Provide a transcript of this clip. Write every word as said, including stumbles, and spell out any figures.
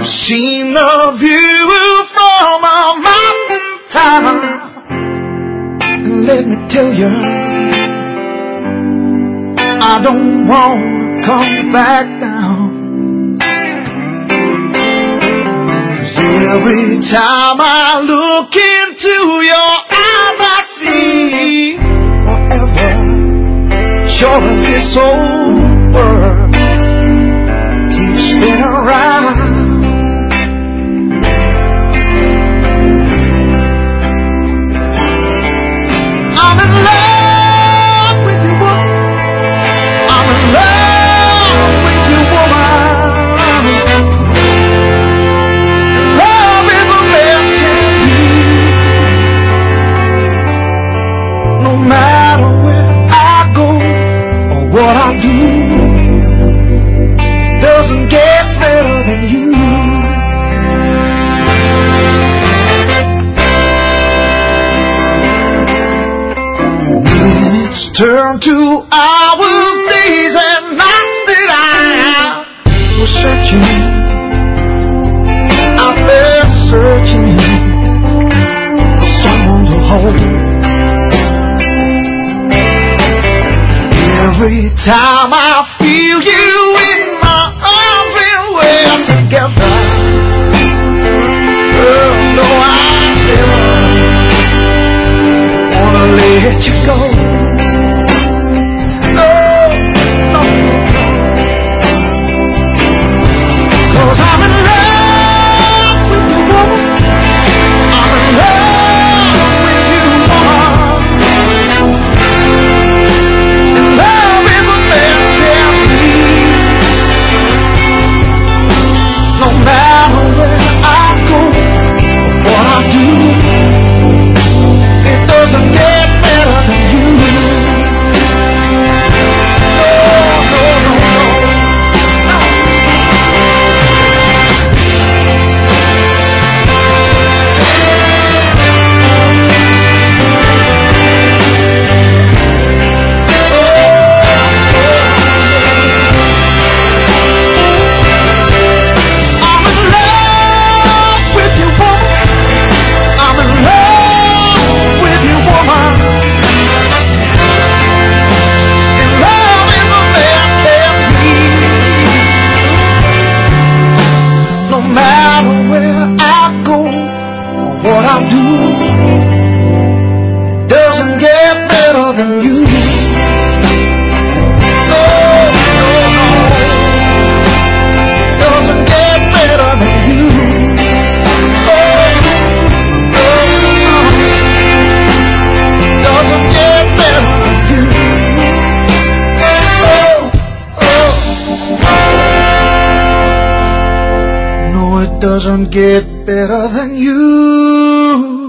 seen the view from a mountain top. And let me tell you, I don't want to come back down. 'Cause every time I look into your eyes, I see forever. Sure as this old world keeps spinning around. I'm in love with you, woman. I'm in love with you, woman. Love is a melody. No matter where I go or what I do, doesn't get better than you. Minutes turn to hours, days and nights that I was searching. I've been searching for someone to hold. Every time I feel you in my arms and we're together, girl, no, I never wanna let you go. No, no, no, 'cause I'm in love with you, woman. I'm in love with you, woman. And love is a melody. No matter where I go or what I do, it doesn't get better than you. No, no, no, no, no. I'm in love with you, woman. I'm in love with you, woman. And love is a melody. No matter where I go or what I do, it doesn't get better than you. No, no, no. Doesn't get better than you. Oh, no, no. Doesn't get better than you. Oh, oh. No, it doesn't get better than you.